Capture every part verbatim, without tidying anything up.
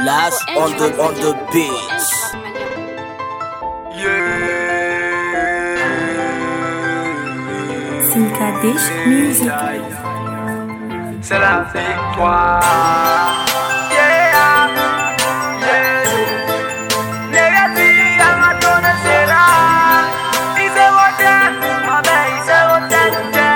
Last on the on the beach. Simkadish Music. C'est la victoire. Yeah, yeah. Negative, I'm not gonna say that. He's a water, my man, he's a water.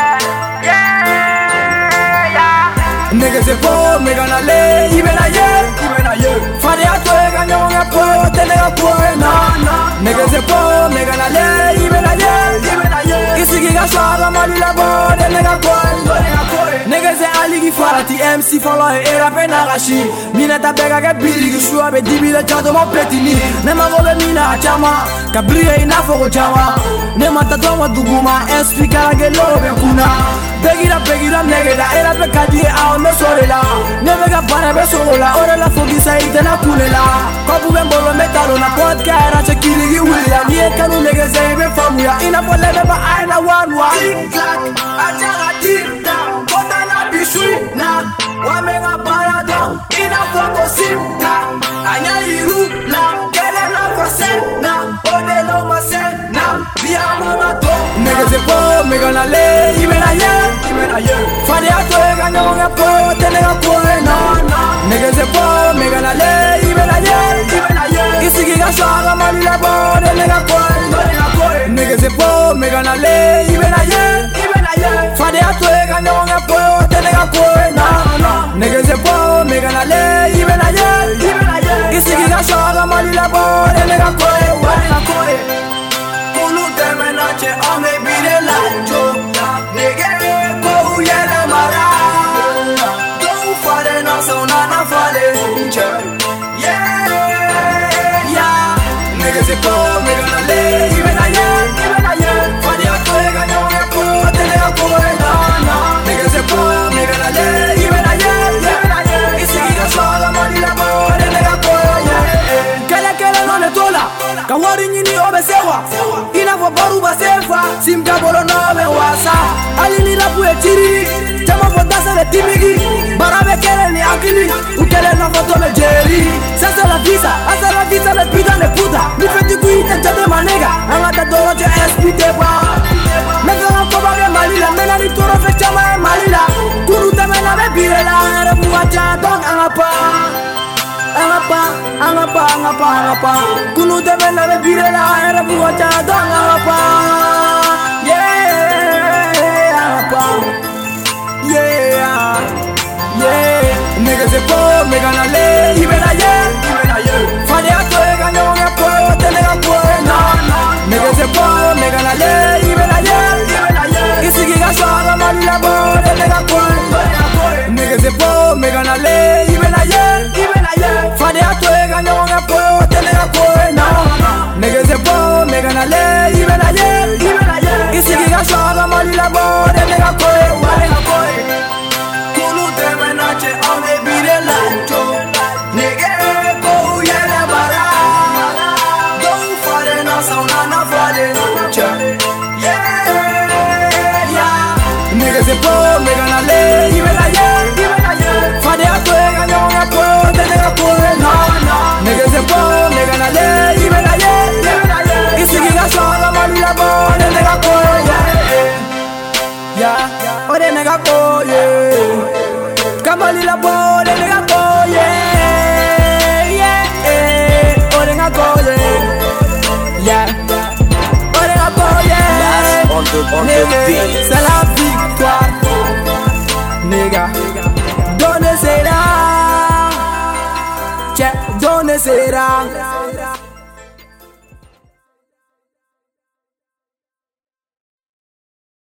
Yeah, yeah. Niggas say, "Oh, me gonna lay, even a year, even a year." Fadi ato e ganyo nga po, tene nga po e na na. Niggas say, "Oh, me gonna lay, even a year, even a year." Isigi ga shara mali la bo, tene nga po, tene nga po. Niggas say, "Ali fara ti M C follow e era pena gashi." Mina ta bega ga bili gi shua be dibi la chato mo petini. Ne ma go be mina chama, ka brie ina fo chama. Ne ma ta toma duguma, S P kala ge lo be kuna. Begira begira negeda era pe kadi a me sorela. Ne mega para be sola, ora la fogi sai tena kulela. Kobu be mbolo metalo na podcast era chekiri gi wila. Ni e kanu niggas say be famuya. Ina po lebe ba aina one one. Tic tac, ajaga tic tac. Kota na bishui na. Wa mega para down. Ina foko simta. Anya iru la. Kele na fasena. Ode lo masena. Bia mama to. Niggas say po me gonna lay even a year. Fadi ato e ganyo nga po, tene nga po e na na. Niggas say po, me gonna lay, even a year, even a year. Isigi ga shara mali la bo, tene nga po e, tene nga po e. Niggas say po, me gonna lay, even a year, even a year. Fadi ato e ganyo nga po, tene nga po e na na. Niggas say po, me gonna lay, even a year, even a year. Isigi ga shara mali la bo, tene nga po e, tene nga po e. Kulu teme na che ame bide la jo. Nigga. Niggas say, "Oh, me gonna lay, even a year, even a year." Fadi ato e ganyo nga po, tene nga po e na na. Niggas say, "Oh, me gonna lay, even a year, even a year." Isigi ga shara mali la bo, tene nga po e. Kele kele no ne tola, kawari nyini obe sewa. Ina fo baru ba sefa, simka bolo no be wasa. Ali ni rapu e chiri, chama fo dasa le timigi. Barabe kele ni akili, ukele na foto me jeri. Sasa la visa, asa la visa le pida le puta. Mi feti kuite chade manega, angata dolo che S P te ba. Mega na koba ge malila, mena ni toro fe chama e malila. Kuru te mena be birela, ere buwa cha dong angapa. Angapa, angapa, angapa, angapa. Kunu te mena be birela, ere buwa cha dong angapa. Yeah, angapa. Yeah, yeah. Niggas say, "Oh, me gonna lay, even a year, even a year." Fadi ato e ganyo nga po, tene nga po e na na. Niggas say, "Oh, me gonna lay, even a year, even a year." Isigi ga shara mali la bo, tene nga po e, tene nga po e. Niggas say, "Oh, me gonna lay, even a year, even a year." Fadi ato e ganyo nga po, tene nga po e na na. Niggas say, "Oh, me gonna lay, even a year, even a year." Isigi ga shara mali la bo, tene nga po e, tene nga po e. Kulu teme na che ame bide lancho. Nigga go yele bara. Don't fare na sauna na fare cha. Yeah, yeah. Nigga say po, me gonna lay, even a year, even a year. Fade ato e ganyo nga po, tene nga po e na na. Nigga say po, me gonna lay, even a year, even a year. Isigi ga shara mali la bo, tene nga po e, yeah, yeah. Ode nega po, yeah. Kamali la bo, tene nga po, yeah, yeah. Ode nga po, yeah, yeah. Ode nga po, yeah. Last on the on the beach. C'est la victoire, nigga. Donne sera, check, donne sera.